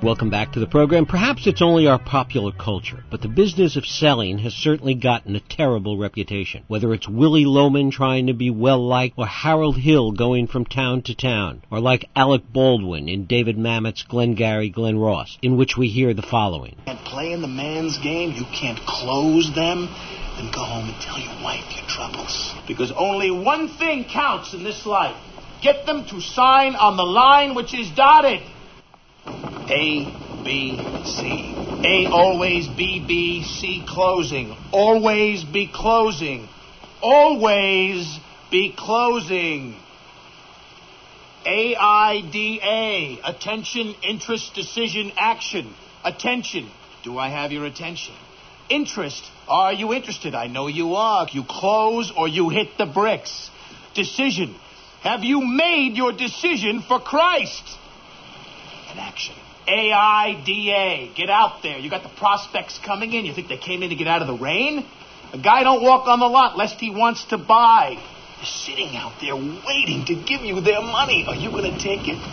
Welcome back to the program. Perhaps it's only our popular culture, but the business of selling has certainly gotten a terrible reputation. Whether it's Willy Loman trying to be well-liked, or Harold Hill going from town to town, or like Alec Baldwin in David Mamet's Glengarry Glen Ross, in which we hear the following. You can't play in the man's game, you can't close them, then go home and tell your wife your troubles. Because only one thing counts in this life. Get them to sign on the line which is dotted. A, B, C. A, always B, B, C, closing. Always be closing. Always be closing. AIDA. Attention, interest, decision, action. Attention. Do I have your attention? Interest. Are you interested? I know you are. You close or you hit the bricks. Decision. Have you made your decision for Christ? And action. AIDA. Get out there. You got the prospects coming in. You think they came in to get out of the rain? A guy don't walk on the lot lest he wants to buy. They're sitting out there waiting to give you their money. Are you going to take it?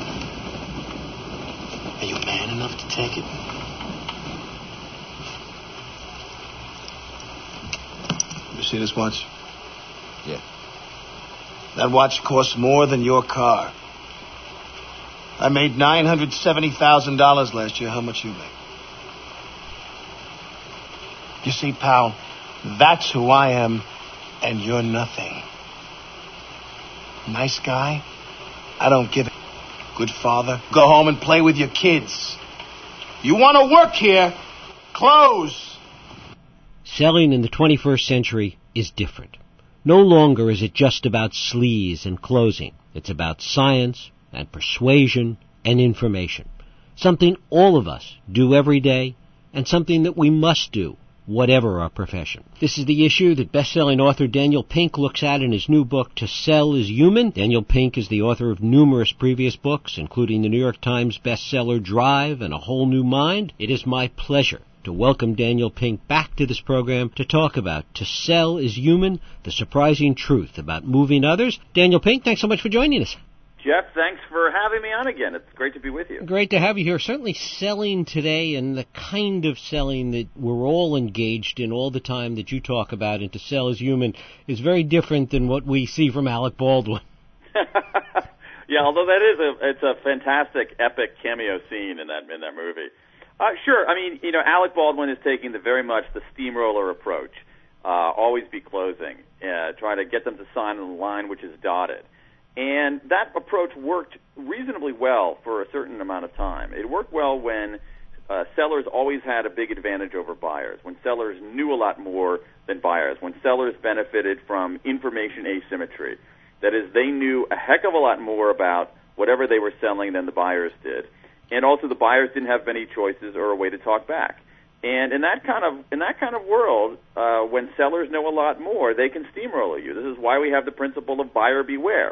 Are you man enough to take it? You see this watch? Yeah. That watch costs more than your car. I made $970,000 last year. How much you make? You see, pal, that's who I am, and you're nothing. Nice guy? I don't give a... Good father? Go home and play with your kids. You want to work here? Close. Selling in the 21st century is different. No longer is it just about sleaze and closing. It's about science and persuasion and information. Something all of us do every day, and something that we must do, whatever our profession. This is the issue that best-selling author Daniel Pink looks at in his new book, To Sell is Human. Daniel Pink is the author of numerous previous books, including the New York Times bestseller Drive and A Whole New Mind. It is my pleasure to welcome Daniel Pink back to this program to talk about To Sell is Human, the surprising truth about moving others. Daniel Pink, thanks so much for joining us. Jeff, thanks for having me on again. It's great to be with you. Great to have you here. Certainly selling today and the kind of selling that we're all engaged in all the time that you talk about and To Sell is Human is very different than what we see from Alec Baldwin. Yeah, although it's a fantastic, epic cameo scene in that movie. Sure. I mean, Alec Baldwin is taking very much the steamroller approach. Always be closing. Try to get them to sign on the line which is dotted. And that approach worked reasonably well for a certain amount of time. It worked well when sellers always had a big advantage over buyers, when sellers knew a lot more than buyers, when sellers benefited from information asymmetry. That is, they knew a heck of a lot more about whatever they were selling than the buyers did. And also the buyers didn't have many choices or a way to talk back. And in that kind of world, when sellers know a lot more, they can steamroller you. This is why we have the principle of buyer beware.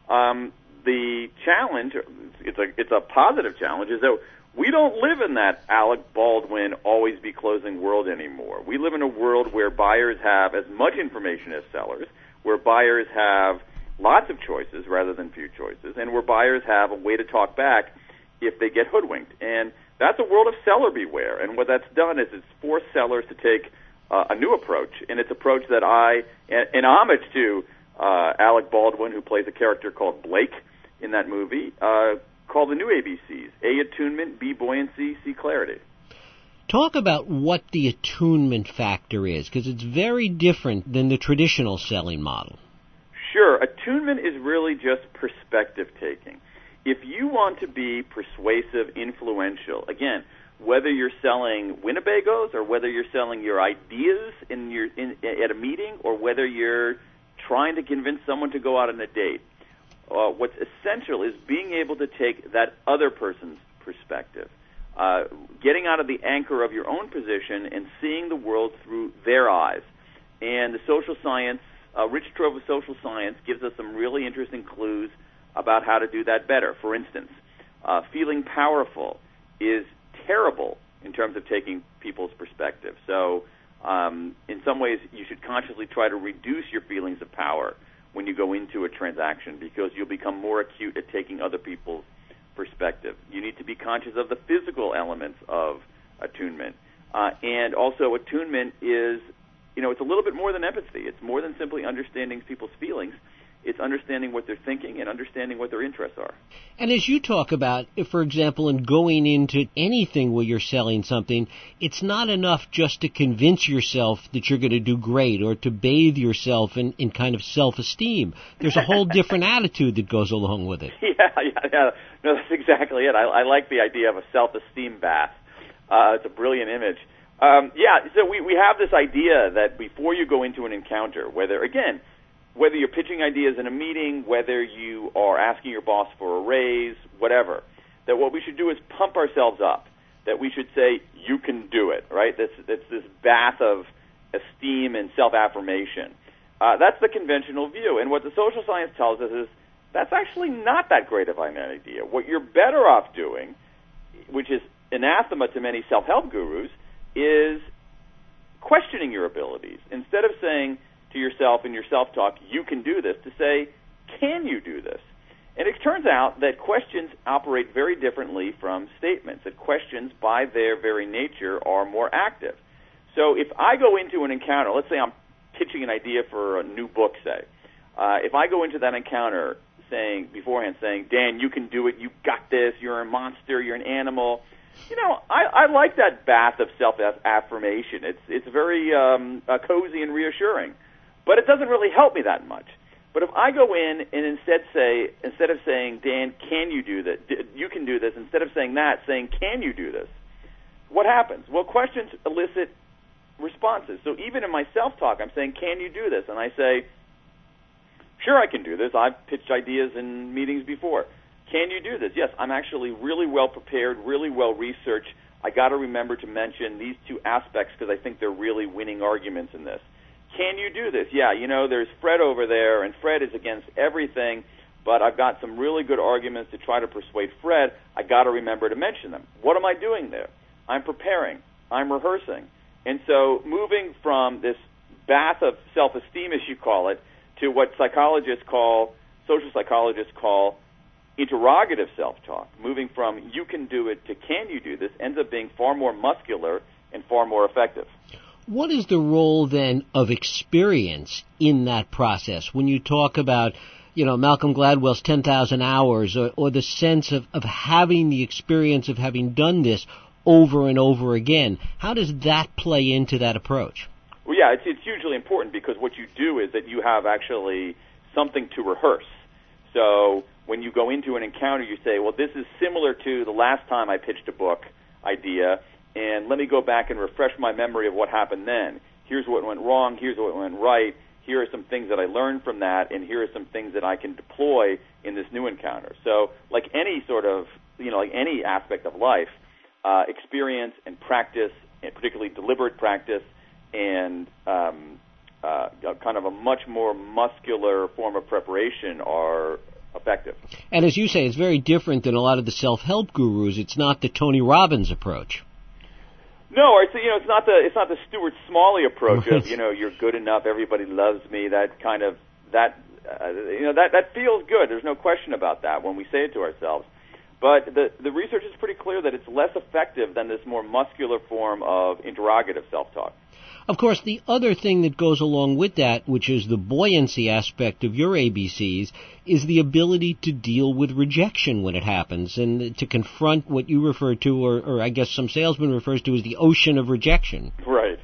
The challenge, it's a positive challenge, is that we don't live in that Alec Baldwin always be closing world anymore. We live in a world where buyers have as much information as sellers, where buyers have lots of choices rather than few choices, and where buyers have a way to talk back if they get hoodwinked. And that's a world of seller beware. And what that's done is it's forced sellers to take a new approach, and it's an approach that in homage to Alec Baldwin, who plays a character called Blake in that movie, called the new ABCs: A, attunement; B, buoyancy; C, clarity. Talk about what the attunement factor is, because it's very different than the traditional selling model. Sure. Attunement is really just perspective taking. If you want to be persuasive, influential, again, whether you're selling Winnebagos or whether you're selling your ideas at a meeting or whether you're trying to convince someone to go out on a date, what's essential is being able to take that other person's perspective, getting out of the anchor of your own position and seeing the world through their eyes. And the social science, rich trove of social science, gives us some really interesting clues about how to do that better. For instance, feeling powerful is terrible in terms of taking people's perspective. So in some ways, you should consciously try to reduce your feelings of power when you go into a transaction, because you'll become more acute at taking other people's perspective. You need to be conscious of the physical elements of attunement. And also attunement is, it's a little bit more than empathy. It's more than simply understanding people's feelings. It's understanding what they're thinking and understanding what their interests are. And as you talk about, for example, in going into anything where you're selling something, it's not enough just to convince yourself that you're going to do great or to bathe yourself in kind of self-esteem. There's a whole different attitude that goes along with it. Yeah. No, that's exactly it. I like the idea of a self-esteem bath. It's a brilliant image. So we have this idea that before you go into an encounter, whether you're pitching ideas in a meeting, whether you are asking your boss for a raise, whatever, that what we should do is pump ourselves up, that we should say, you can do it, right? That's this bath of esteem and self-affirmation. That's the conventional view. And what the social science tells us is that's actually not that great of an idea. What you're better off doing, which is anathema to many self-help gurus, is questioning your abilities. Instead of saying to yourself in your self-talk, you can do this, to say, can you do this? And it turns out that questions operate very differently from statements, that questions, by their very nature, are more active. So if I go into an encounter, let's say I'm pitching an idea for a new book, say. If I go into that encounter beforehand saying, Dan, you can do it, you got this, you're a monster, you're an animal, I like that bath of self-affirmation. It's very cozy and reassuring. But it doesn't really help me that much. But if I go in and instead of saying, Dan, can you do this? You can do this. Instead of saying that, saying, can you do this? What happens? Well, questions elicit responses. So even in my self-talk, I'm saying, can you do this? And I say, sure, I can do this. I've pitched ideas in meetings before. Can you do this? Yes, I'm actually really well prepared, really well researched. I got to remember to mention these two aspects because I think they're really winning arguments in this. Can you do this? Yeah, there's Fred over there, and Fred is against everything, but I've got some really good arguments to try to persuade Fred. I got to remember to mention them. What am I doing there? I'm preparing. I'm rehearsing. And so moving from this bath of self-esteem, as you call it, to what social psychologists call interrogative self-talk, moving from you can do it to can you do this, ends up being far more muscular and far more effective. What is the role, then, of experience in that process? When you talk about, Malcolm Gladwell's 10,000 hours or the sense of having the experience of having done this over and over again, how does that play into that approach? Well, yeah, it's hugely important because what you do is that you have actually something to rehearse. So when you go into an encounter, you say, well, this is similar to the last time I pitched a book idea, and let me go back and refresh my memory of what happened then. Here's what went wrong. Here's what went right. Here are some things that I learned from that, and here are some things that I can deploy in this new encounter. So like any sort of, like any aspect of life, experience and practice, and particularly deliberate practice, and kind of a much more muscular form of preparation are effective. And as you say, it's very different than a lot of the self-help gurus. It's not the Tony Robbins approach. No, it's not the Stuart Smalley approach of you're good enough, everybody loves me. That kind of that feels good. There's no question about that when we say it to ourselves. But the research is pretty clear that it's less effective than this more muscular form of interrogative self-talk. Of course, the other thing that goes along with that, which is the buoyancy aspect of your ABCs, is the ability to deal with rejection when it happens and to confront what you refer to, or I guess some salesman refers to as the ocean of rejection. Right.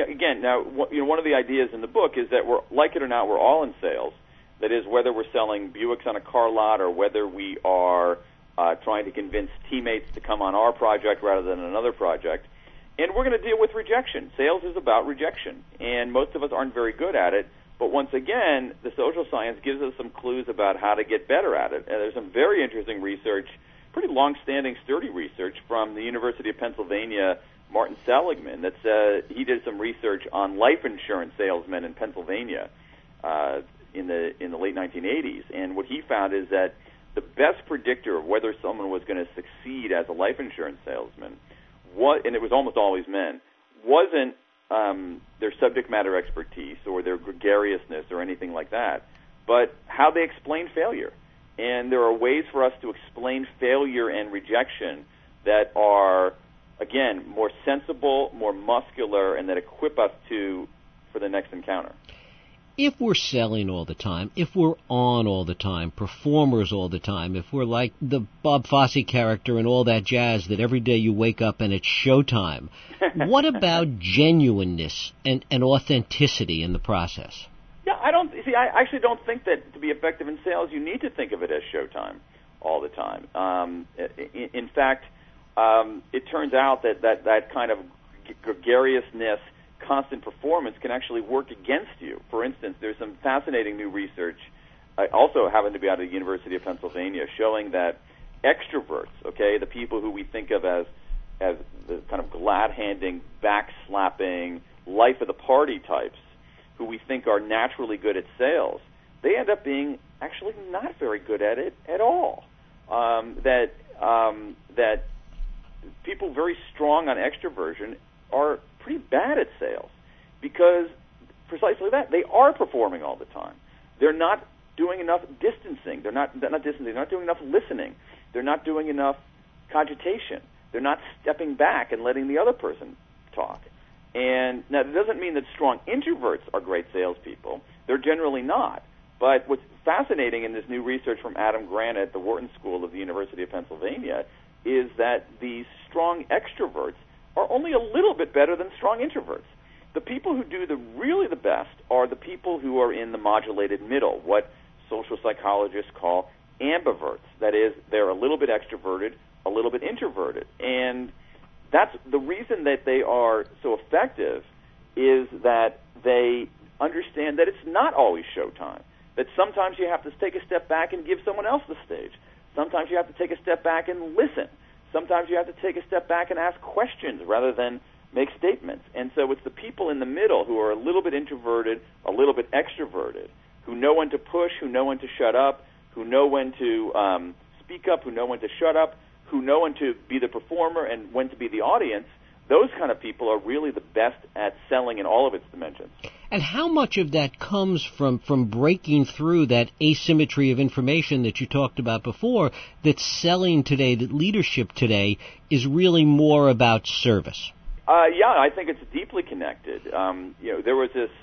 One of the ideas in the book is that we're, like it or not, we're all in sales. That is, whether we're selling Buicks on a car lot or whether we are trying to convince teammates to come on our project rather than another project. And we're going to deal with rejection. Sales is about rejection, and most of us aren't very good at it. But once again, the social science gives us some clues about how to get better at it. And there's some very interesting research, pretty long-standing, sturdy research from the University of Pennsylvania, Martin Seligman, that said he did some research on life insurance salesmen in Pennsylvania in the late 1980s. And what he found is that the best predictor of whether someone was going to succeed as a life insurance salesman, and it was almost always men, wasn't their subject matter expertise or their gregariousness or anything like that, but how they explained failure. And there are ways for us to explain failure and rejection that are, again, more sensible, more muscular, and that equip us for the next encounter. If we're selling all the time, if we're on all the time, performers all the time, if we're like the Bob Fosse character and all that jazz that every day you wake up and it's showtime, what about genuineness and authenticity in the process? Yeah, I actually don't think that to be effective in sales, you need to think of it as showtime all the time. In fact, it turns out that kind of gregariousness, constant performance can actually work against you. For instance, there's some fascinating new research, also happened to be out of the University of Pennsylvania, showing that extroverts, okay, the people who we think of as the kind of glad-handing, back-slapping, life-of-the-party types, who we think are naturally good at sales, they end up being actually not very good at it at all. That people very strong on extroversion are pretty bad at sales because precisely that, they are performing all the time. They're not doing enough distancing. They're not distancing. They're not doing enough listening. They're not doing enough cogitation. They're not stepping back and letting the other person talk. And now, that doesn't mean that strong introverts are great salespeople. They're generally not. But what's fascinating in this new research from Adam Grant at the Wharton School of the University of Pennsylvania is that these strong extroverts are only a little bit better than strong introverts. The people who do really the best are the people who are in the modulated middle, what social psychologists call ambiverts. That is, they're a little bit extroverted, a little bit introverted. And that's the reason that they are so effective is that they understand that it's not always showtime, that sometimes you have to take a step back and give someone else the stage. Sometimes you have to take a step back and listen. Sometimes you have to take a step back and ask questions rather than make statements. And so it's the people in the middle who are a little bit introverted, a little bit extroverted, who know when to push, who know when to shut up, who know when to speak up, who know when to shut up, who know when to be the performer and when to be the audience. Those kind of people are really the best at selling in all of its dimensions. And how much of that comes from breaking through that asymmetry of information that you talked about before, that selling today, that leadership today is really more about service? Yeah, I think it's deeply connected. There was this,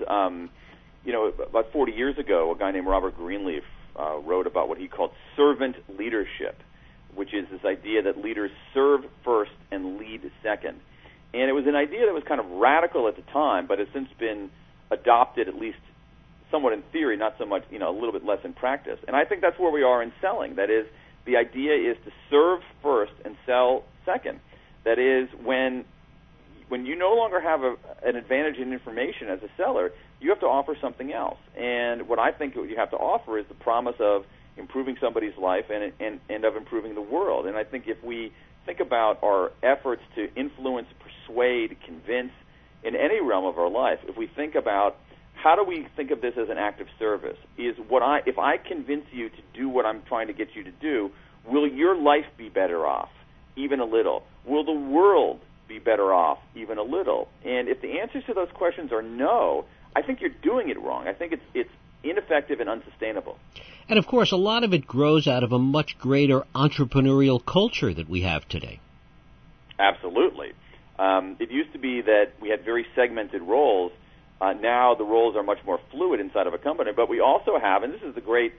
about 40 years ago, a guy named Robert Greenleaf wrote about what he called servant leadership, which is this idea that leaders serve first and lead second. And it was an idea that was kind of radical at the time, but has since been adopted, at least somewhat in theory, not so much, a little bit less in practice. And I think that's where we are in selling. That is, the idea is to serve first and sell second. That is, when you no longer have an advantage in information as a seller, you have to offer something else. And what I think you have to offer is the promise of improving somebody's life and of improving the world. And I think if we think about our efforts to influence, persuade, convince in any realm of our life, if we think about how do we think of this as an act of service, if I convince you to do what I'm trying to get you to do, will your life be better off, even a little? Will the world be better off, even a little? And if the answers to those questions are no, I think you're doing it wrong. I think it's ineffective and unsustainable. And of course, a lot of it grows out of a much greater entrepreneurial culture that we have today. Absolutely. It used to be that we had very segmented roles. Now the roles are much more fluid inside of a company. But we also have, and this is the great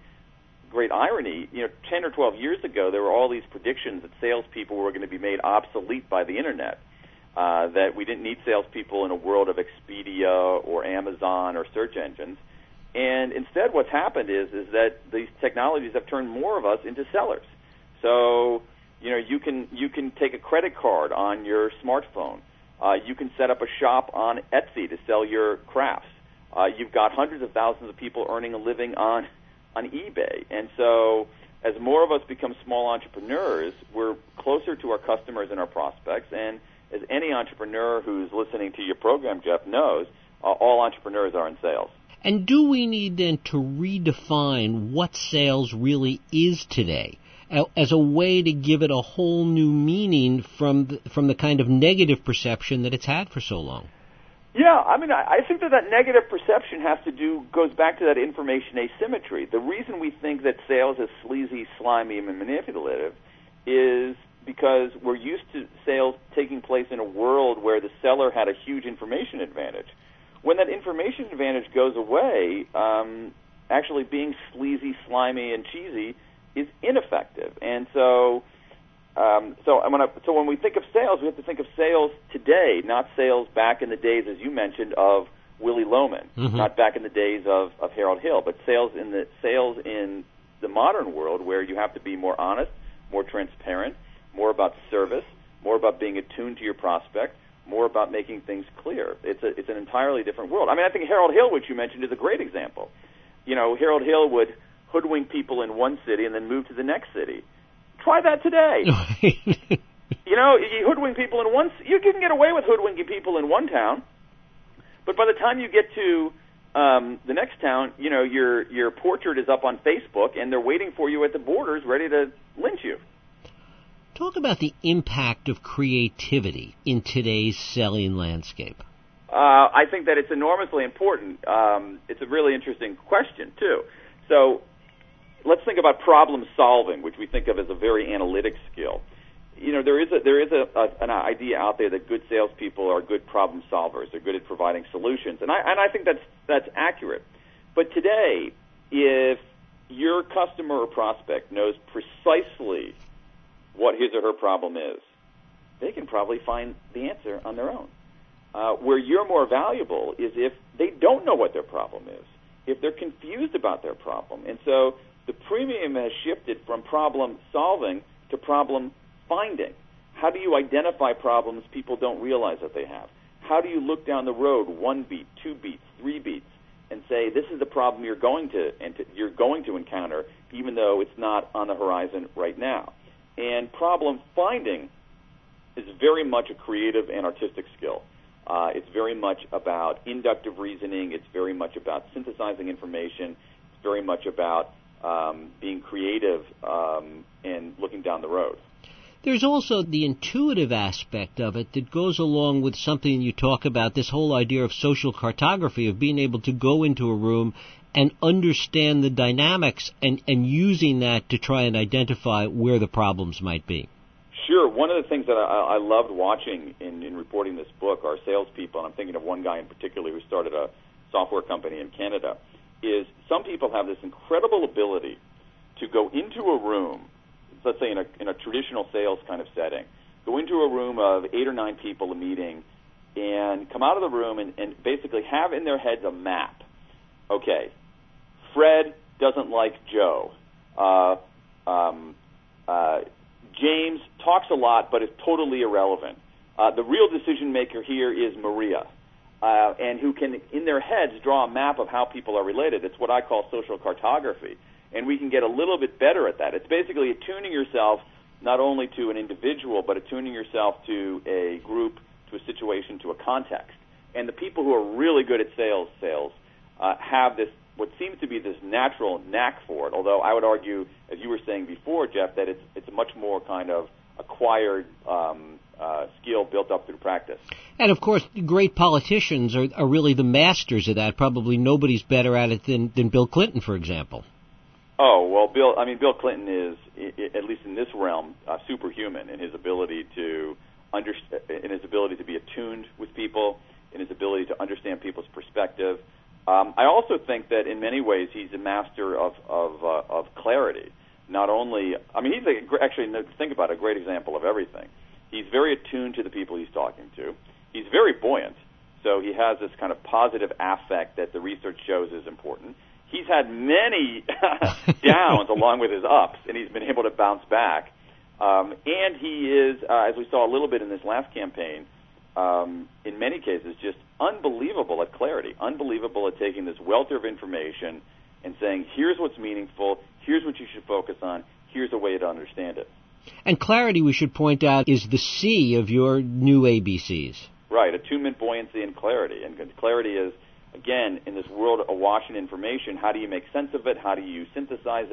irony, 10 or 12 years ago, there were all these predictions that salespeople were going to be made obsolete by the Internet, that we didn't need salespeople in a world of Expedia or Amazon or search engines. And instead what's happened is that these technologies have turned more of us into sellers. So, you can take a credit card on your smartphone. You can set up a shop on Etsy to sell your crafts. You've got hundreds of thousands of people earning a living on eBay. And so as more of us become small entrepreneurs, we're closer to our customers and our prospects. And as any entrepreneur who's listening to your program, Jeff, knows, all entrepreneurs are in sales. And do we need then to redefine what sales really is today as a way to give it a whole new meaning from the kind of negative perception that it's had for so long? Yeah, I mean, I think that negative perception goes back to that information asymmetry. The reason we think that sales is sleazy, slimy, and manipulative is because we're used to sales taking place in a world where the seller had a huge information advantage. When that information advantage goes away, actually being sleazy, slimy, and cheesy is ineffective. And so when we think of sales, we have to think of sales today, not sales back in the days, as you mentioned, of Willy Loman, not back in the days of Harold Hill, but sales in the modern world where you have to be more honest, more transparent, more about service, more about being attuned to your prospect, more about making things clear. It's an entirely different world. I mean, I think Harold Hill, which you mentioned, is a great example. You know, Harold Hill would hoodwink people in one city and then move to the next city. Try that today. You know, you hoodwink people in you can get away with hoodwinking people in one town, but by the time you get to the next town, you know, your portrait is up on Facebook and they're waiting for you at the borders ready to lynch you. Talk about the impact of creativity in today's selling landscape. I think that it's enormously important. It's a really interesting question, too. So let's think about problem solving, which we think of as a very analytic skill. You know, there is an idea out there that good salespeople are good problem solvers. They're good at providing solutions, and I think that's accurate. But today, if your customer or prospect knows precisely what his or her problem is, they can probably find the answer on their own. Where you're more valuable is if they don't know what their problem is, if they're confused about their problem. And so the premium has shifted from problem solving to problem finding. How do you identify problems people don't realize that they have? How do you look down the road 1 beat, 2 beats, 3 beats, and say this is the problem you're going to encounter, even though it's not on the horizon right now? And problem finding is very much a creative and artistic skill. It's very much about inductive reasoning. It's very much about synthesizing information. It's very much about being creative and looking down the road. There's also the intuitive aspect of it that goes along with something you talk about, this whole idea of social cartography, of being able to go into a room and understand the dynamics and using that to try and identify where the problems might be. Sure. One of the things that I loved watching in reporting this book are salespeople, and I'm thinking of one guy in particular who started a software company in Canada, is some people have this incredible ability to go into a room, let's say in a traditional sales kind of setting, go into a room of 8 or 9 people, a meeting, and come out of the room and basically have in their heads a map. Okay, Fred doesn't like Joe. James talks a lot but is totally irrelevant. The real decision maker here is Maria, and who can, in their heads, draw a map of how people are related. It's what I call social cartography, and we can get a little bit better at that. It's basically attuning yourself not only to an individual, but attuning yourself to a group, to a situation, to a context. And the people who are really good at sales have this, what seems to be this natural knack for it, although I would argue, as you were saying before, Jeff, that it's a much more kind of acquired skill built up through practice. And, of course, great politicians are really the masters of that. Probably nobody's better at it than Bill Clinton, for example. Oh, well, Bill Clinton is, at least in this realm, superhuman in his ability to be attuned with people, in his ability to understand people's perspective. I also think that in many ways he's a master of clarity. Not only, I mean, actually, think about it, a great example of everything. He's very attuned to the people he's talking to. He's very buoyant, so he has this kind of positive affect that the research shows is important. He's had many downs along with his ups, and he's been able to bounce back. And he is, as we saw a little bit in this last campaign, in many cases, just unbelievable at clarity, unbelievable at taking this welter of information and saying, here's what's meaningful, here's what you should focus on, here's a way to understand it. And clarity, we should point out, is the C of your new ABCs. Right, attunement, buoyancy, and clarity. And clarity is, again, in this world awash in information, how do you make sense of it? How do you synthesize it?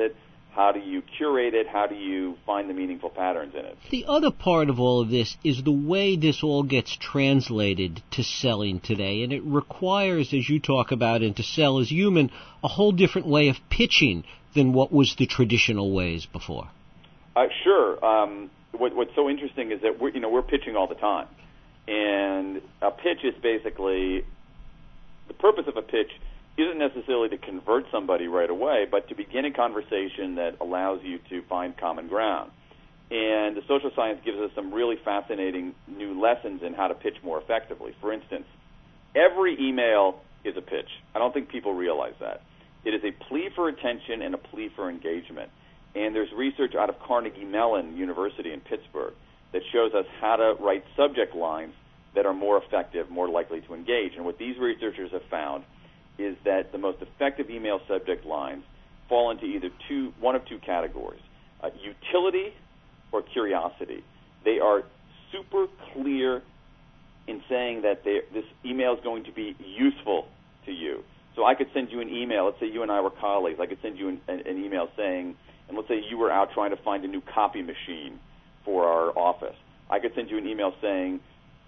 How do you curate it? How do you find the meaningful patterns in it? The other part of all of this is the way this all gets translated to selling today, and it requires, as you talk about in To Sell is Human, a whole different way of pitching than what was the traditional ways before. Sure. What's so interesting is that we're pitching all the time, and a pitch is basically the purpose of a pitch isn't necessarily to convert somebody right away, but to begin a conversation that allows you to find common ground. And the social science gives us some really fascinating new lessons in how to pitch more effectively. For instance, every email is a pitch. I don't think people realize that. It is a plea for attention and a plea for engagement. And there's research out of Carnegie Mellon University in Pittsburgh that shows us how to write subject lines that are more effective, more likely to engage. And what these researchers have found is that the most effective email subject lines fall into either one of two categories, utility or curiosity. They are super clear in saying that this email is going to be useful to you. So I could send you an email. Let's say you and I were colleagues. I could send you an email saying, and let's say you were out trying to find a new copy machine for our office. I could send you an email saying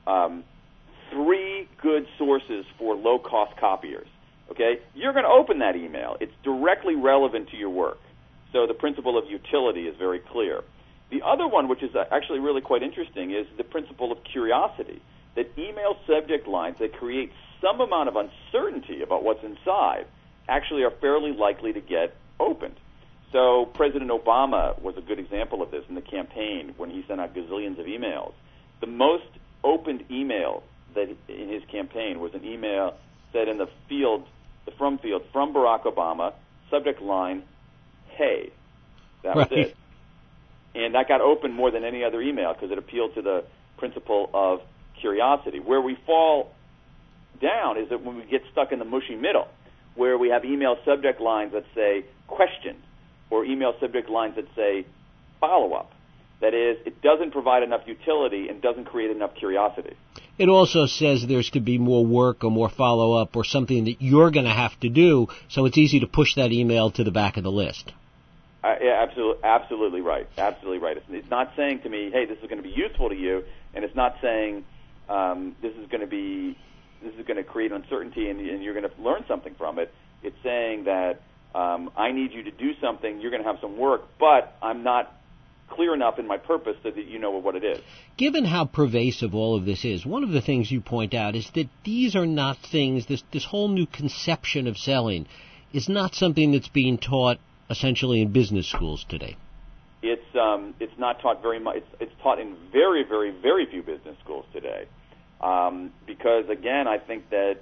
3 good sources for low-cost copiers. Okay? You're going to open that email. It's directly relevant to your work. So the principle of utility is very clear. The other one, which is actually really quite interesting, is the principle of curiosity, that email subject lines that create some amount of uncertainty about what's inside actually are fairly likely to get opened. So President Obama was a good example of this in the campaign when he sent out gazillions of emails. The most opened email that in his campaign was an email said in the from Barack Obama, subject line, hey. That was it. And that got opened more than any other email because it appealed to the principle of curiosity. Where we fall down is that when we get stuck in the mushy middle, where we have email subject lines that say question or email subject lines that say follow-up. That is, it doesn't provide enough utility and doesn't create enough curiosity. It also says there's to be more work or more follow-up or something that you're going to have to do, so it's easy to push that email to the back of the list. Yeah, absolutely right. Absolutely right. It's not saying to me, hey, this is going to be useful to you, and it's not saying this is going to create uncertainty and you're going to learn something from it. It's saying that I need you to do something, you're going to have some work, but I'm not clear enough in my purpose so that you know what it is. Given how pervasive all of this is, one of the things you point out is that these are not things, this whole new conception of selling is not something that's being taught essentially in business schools today. It's not taught very much. It's taught in very, very, very few business schools today. Because, again, I think that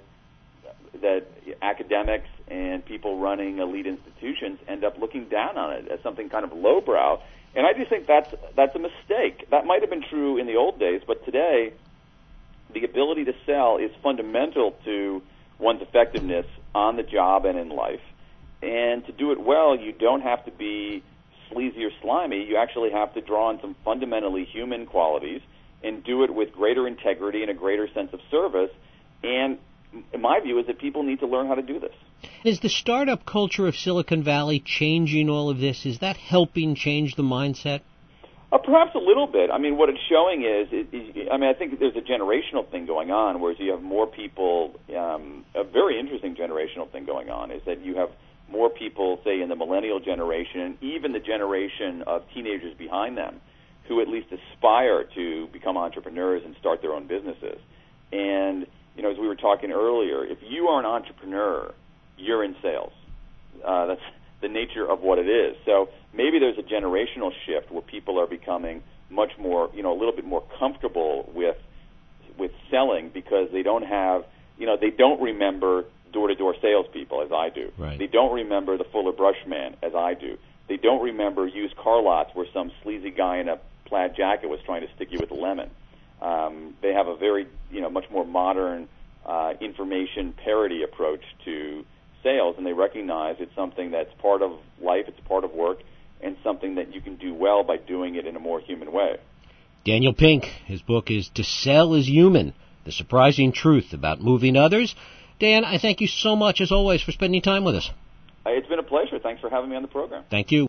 academics and people running elite institutions end up looking down on it as something kind of lowbrow. And I just think that's a mistake. That might have been true in the old days, but today the ability to sell is fundamental to one's effectiveness on the job and in life. And to do it well, you don't have to be sleazy or slimy. You actually have to draw on some fundamentally human qualities and do it with greater integrity and a greater sense of service. And my view is that people need to learn how to do this. Is the startup culture of Silicon Valley changing all of this? Is that helping change the mindset? Perhaps a little bit. I mean, what it's showing I think there's a generational thing going on, whereas you have more people, a very interesting generational thing going on is that you have more people, say, in the millennial generation, and even the generation of teenagers behind them, who at least aspire to become entrepreneurs and start their own businesses. And, as we were talking earlier, if you are an entrepreneur, you're in sales. That's the nature of what it is. So maybe there's a generational shift where people are becoming much more, a little bit more comfortable with selling because they don't have, they don't remember door-to-door salespeople as I do. Right. They don't remember the Fuller Brush man as I do. They don't remember used car lots where some sleazy guy in a plaid jacket was trying to stick you with a lemon. They have a very, much more modern information parity approach to sales, and they recognize it's something that's part of life, it's part of work, and something that you can do well by doing it in a more human way. Daniel Pink, his book is To Sell is Human, The Surprising Truth About Moving Others. Dan, I thank you so much, as always, for spending time with us. It's been a pleasure. Thanks for having me on the program. Thank you.